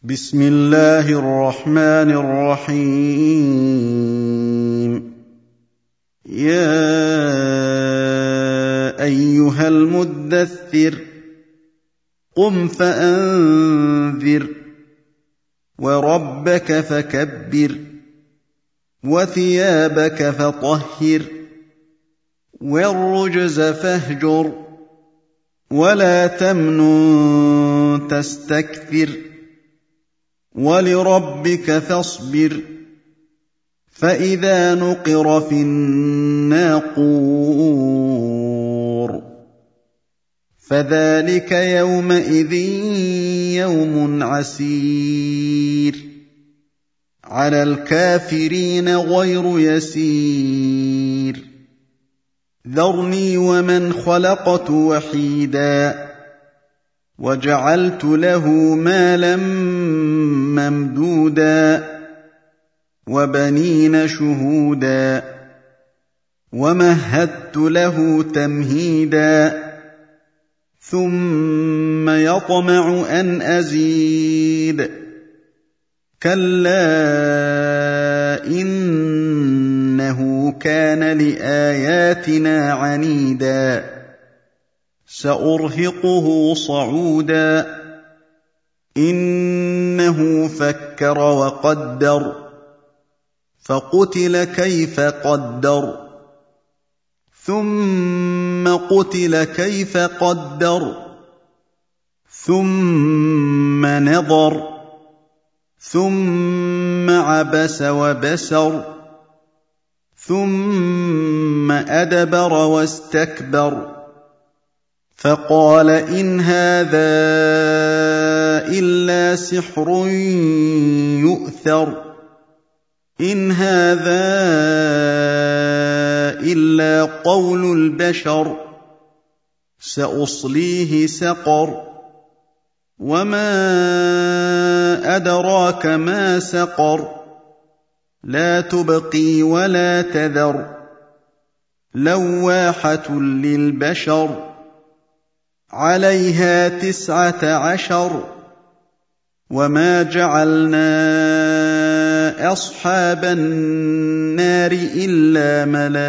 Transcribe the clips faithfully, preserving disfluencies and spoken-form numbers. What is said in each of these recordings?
بسم الله الرحمن الرحيم. يا أيها المدثر قم فأنذر وربك فكبر وثيابك فطهر والرجز فاهجر ولا تمنن تستكثر ولربك فاصبر فإذا نقر في الناقور فذلك يومئذ يوم عسير على الكافرين غير يسير ذرني ومن خلقت وحيدا وجعلت له مالا ممدودا وبنين شهودا ومهدت له تمهيدا ثم يطمع أن أزيد كلا إنه كان لآياتنا عنيدا سأرهقه صعودا إنه فكر وقدر فقتل كيف قدر ثم قتل كيف قدر ثم نظر ثم عبس وبسر ثم أدبر واستكبر فقال إن هذا إلا سحر يؤثر إن هذا إلا قول البشر سأصليه سقر وما أدراك ما سقر لا تبقي ولا تذر لواحة للبشر عليها تسعة عشر وما جعلنا أصحاب النار إلا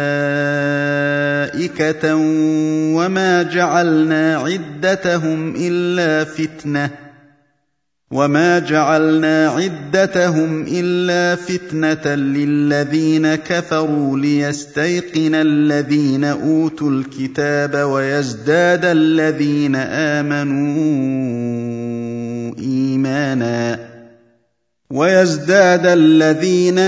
ملائكة وما جعلنا عدتهم إلا فتنة وما جعلنا عدتهم إلا فتنة للذين كفروا ليستيقن الذين أوتوا الكتاب ويزداد الذين آمنوا إيمانا ويزداد الذين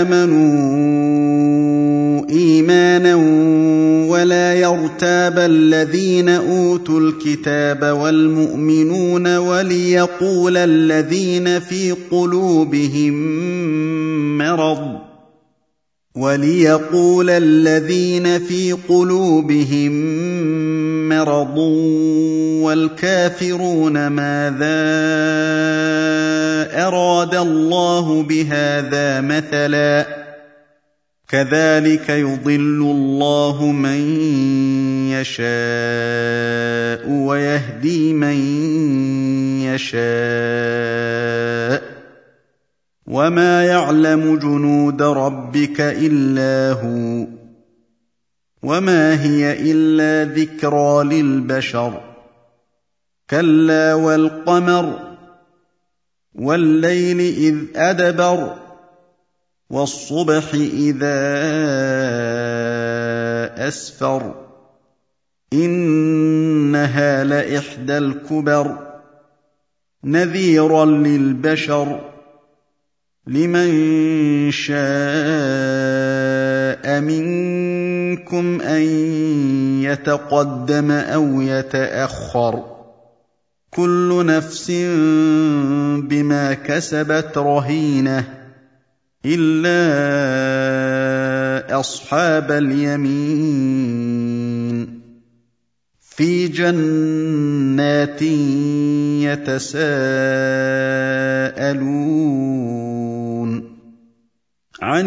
آمنوا إيمانا ولا يرتاب الذين أوتوا الكتاب والمؤمنون وليقول الذين في قلوبهم مرض وليقول الذين في قلوبهم مرض والكافرون ماذا أراد الله بهذا مثلا كذلك يضل الله من يشاء ويهدي من يشاء وما يعلم جنود ربك إلا هو وما هي إلا ذكرى للبشر كلا والقمر والليل إذ أدبر والصبح إذا أسفر إنها لإحدى الكبر نذيرا للبشر لمن شاء منكم أن يتقدم أو يتأخر كل نفس بما كسبت رهينة إلا أصحاب اليمين في جنات يتساءلون عن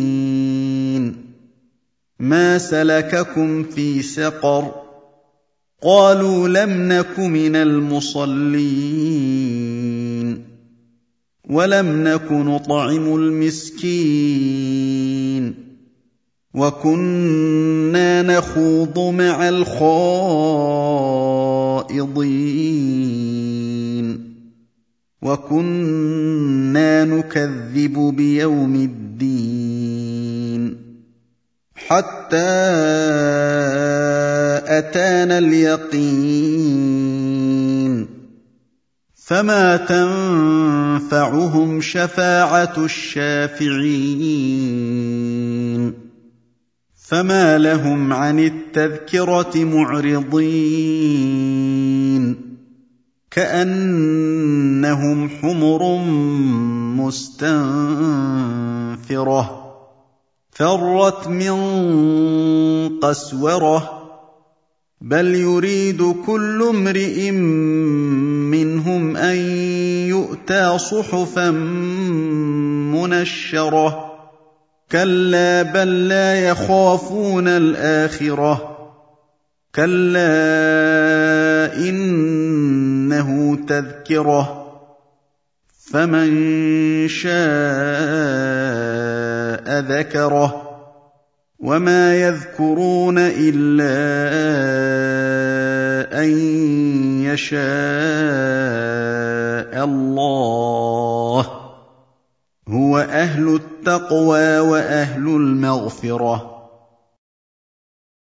المجرمين ما سلككم في سقر قالوا لم نك من المصلين ولم نك نطعم المسكين وكنا نخوض مع الخائضين وكنا نكذب بيوم الدين حتى أتانا اليقين فما تنفعهم شفاعة الشافعين فما لهم عن التذكرة معرضين كأنهم حمر مستنفرة فرت من قسورة بل يريد كل امرئ منهم أن يؤتى صحفا منشرة كلا بل لا يخافون الآخرة كلا إنه تذكرة فمن شاء ذكره وما يذكرون إلا أن يشاء الله هو أهل التقوى وأهل المغفرة